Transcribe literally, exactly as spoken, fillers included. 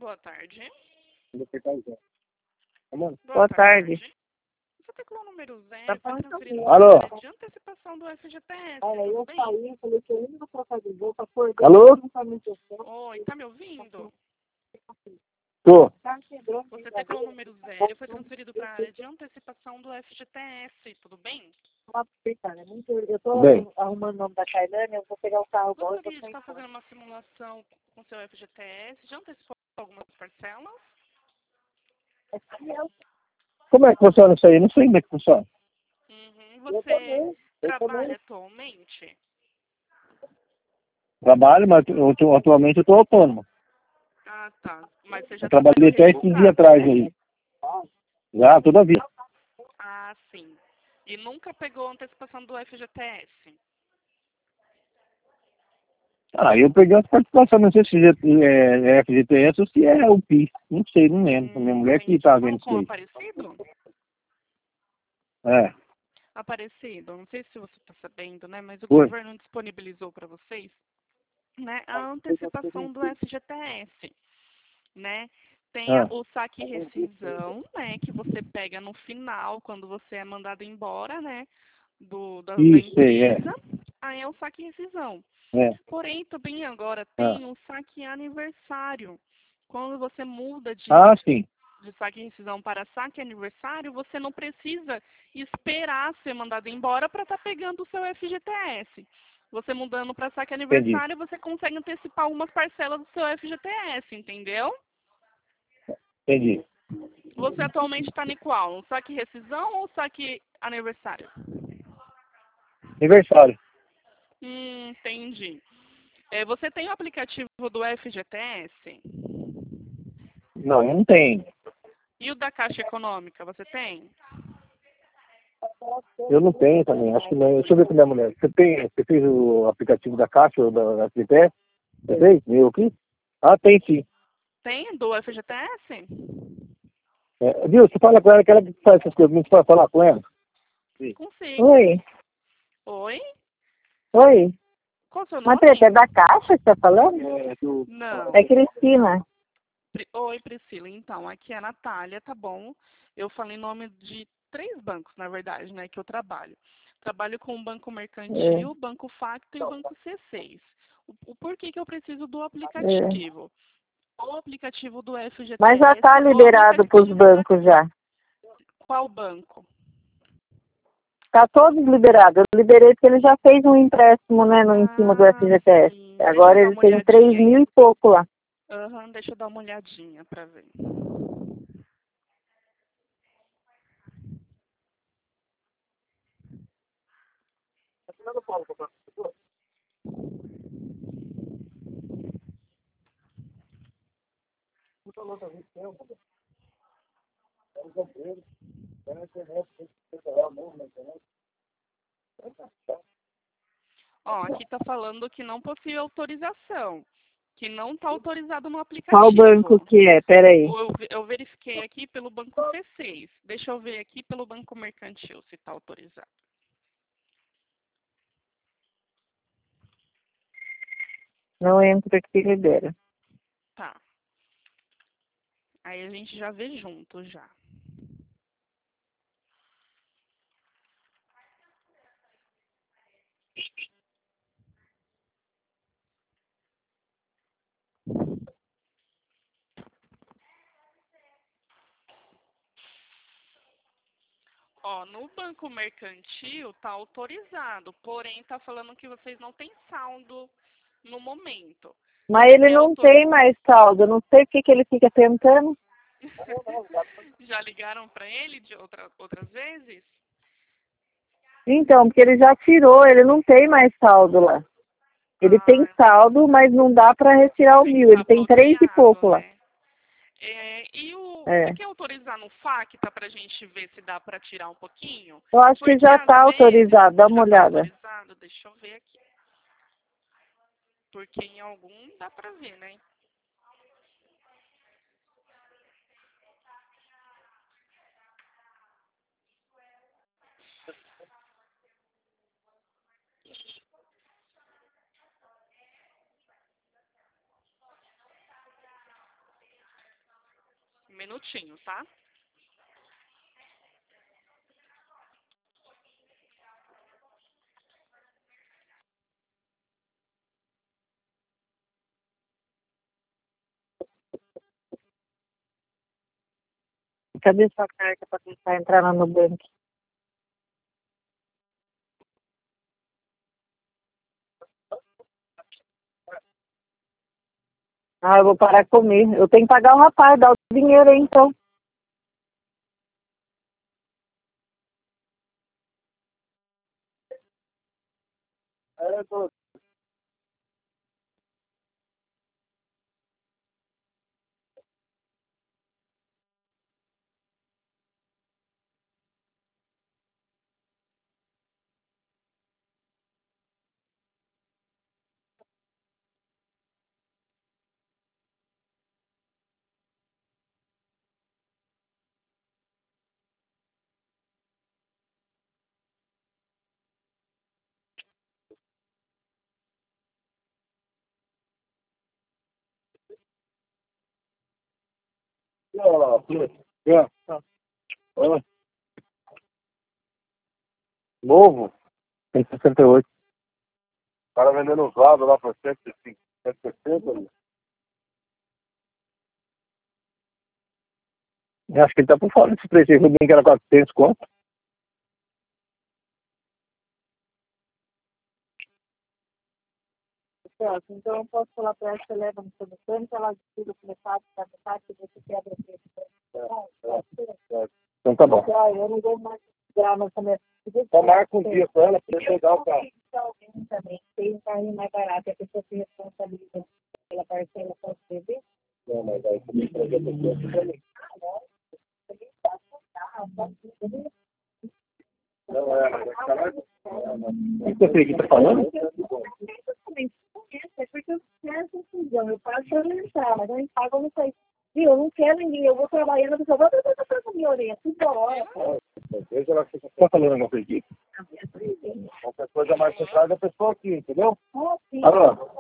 boa tarde. Boa, Boa tarde. tarde. Você teclou o número zero, Tá foi falando transferido comigo. para Alô? a área de antecipação do F G T S. Olha, Tudo eu bem? saí, falei que eu ia na troca de roupa, acordei. Alô? Não tá me tocando, Oi, tá me ouvindo? Tô. tá quebrando. Você teclou o número zero, foi transferido para a área de antecipação do F G T S. Tudo bem? Cara, é muito, eu tô Bem. arrumando o nome da Tailândia, eu vou pegar o carro bom e vou Gostaria de sair estar fora. fazendo uma simulação com seu F G T S. Já antecipou algumas parcelas? Como é que funciona isso aí? Não sei como é que funciona. Uhum. Eu Você também, eu trabalha também. atualmente? Trabalho, mas eu tô- atualmente eu tô autônomo. Ah, tá. Mas você já Eu trabalhei trabalhou até esses dias registrado, atrás né? aí. Já, toda a vida. Ah, sim. E nunca pegou a antecipação do F G T S? Ah, eu peguei as participações, não sei se é F G T S ou se é o P I S. Não sei, não lembro. Minha Hum, mulher que entendi. tá vendo Colocou isso Aparecido? aí. É. Aparecido, não sei se você está sabendo, né? Mas o Foi. governo disponibilizou para vocês, né, a antecipação do F G T S, né? Tem a- Ah, o saque rescisão, né? Que você pega no final, quando você é mandado embora, né? Do, da, da isso aí, é. empresa. Aí é o saque rescisão. É. Porém, também agora Ah, tem o saque aniversário. Quando você muda de, ah sim. de saque rescisão para saque aniversário, você não precisa esperar ser mandado embora para estar pegando o seu F G T S. Você mudando para saque Entendi. aniversário, você consegue antecipar algumas parcelas do seu F G T S, entendeu? Entendi. Você atualmente está em qual? Um saque rescisão ou saque aniversário? Aniversário. Hum, entendi. É, você tem o aplicativo do F G T S? Não, não tem. E o da Caixa Econômica, você tem? Eu não tenho também, acho que não. Deixa eu ver com a minha mulher. Você tem, você fez o aplicativo da Caixa ou da, da F G T S? Você fez? Meu aqui? Ah, tem sim. Tem do F G T S? É, viu? Você fala com ela que ela que faz essas coisas, não pode falar com ela? Sim. Consigo. Oi, Oi? oi. Qual o seu nome? Mas é da Caixa que tá falando? É, do... Não. É Cristina. Pri- Oi, Priscila. Então, aqui é a Natália, tá bom? Eu falei em nome de três bancos, na verdade, né, que eu trabalho. Trabalho com o Banco É, Mercantil, Banco Facto e o Banco C seis. O, o porquê que eu preciso do é. aplicativo? O aplicativo do Mas já F G T S tá ou liberado pros aplicativo da... bancos já. Qual banco? Tá todos liberados. Eu liberei porque ele já fez um empréstimo, né, no, em cima do Ah, F G T S. sim. Deixa eu Agora dar ele uma tem três olhadinha aí. mil e pouco lá. Aham, deixa eu dar uma olhadinha pra ver. Ó, aqui tá falando que não possui autorização, que não está autorizado no Qual banco aplicativo. que é? Pera aí. Eu, eu verifiquei aqui pelo banco C seis. Deixa eu ver aqui pelo banco mercantil se está autorizado. Não entra aqui, libera. Tá. Aí a gente já vê junto já. Ó, no banco mercantil tá autorizado, porém tá falando que vocês não têm saldo no momento. Mas Você ele tem não autor... tem mais saldo. Eu não sei o que, que ele fica tentando. Já ligaram para ele de outra, outras vezes? Então, porque ele já tirou, ele não tem mais saldo lá. Ele tem Ah, saldo, mas não dá para retirar o tem que mil. estar Ele tem três e bloqueado, pouco lá. né? É, e o, você É. quer autorizar no Facta para a gente ver se dá para tirar um pouquinho? Eu acho que Porque já às está vezes autorizado. Dá uma já está olhada. autorizado, deixa eu ver aqui. Porque em algum dá para ver, né? Um minutinho, tá? Cadê sua carta para tentar entrar lá no banco? Ah, eu vou parar de comer. Eu tenho que pagar o rapaz, dá o dinheiro aí, então. É, tô... Ó, ó, ó. Novo, tem sessenta e oito. O cara vendendo usado lá por cento e cinco, cento e sessenta. Ali. Eu acho que ele tá por fora desse preço aí, bem que era quatrocentos conto. Celso, então eu posso falar para ela que você leva no seu mecânico, ela tira o metade da metade que você quebra o preço. Então tá bom. Eu não vou mais tirar nessa minha... Só marca um dia com ela para pegar o carro. Alguém também tem um carrinho mais barato, a pessoa se responsabiliza pela parcela com o C V. Não, mas aí você tem que trazer a pessoa também. Não, é, mas tá lá. O que você está falando? É porque eu quero confusão, eu pago para entrar, mas eu não pago, eu não sei. Viu, eu não quero ninguém, eu vou trabalhando, a pessoa vai para a minha orelha, tudo hora. Veja lá que você está falando alguma coisa aqui. Qualquer coisa mais você traz a pessoa aqui, entendeu? Oh, sim. Alô?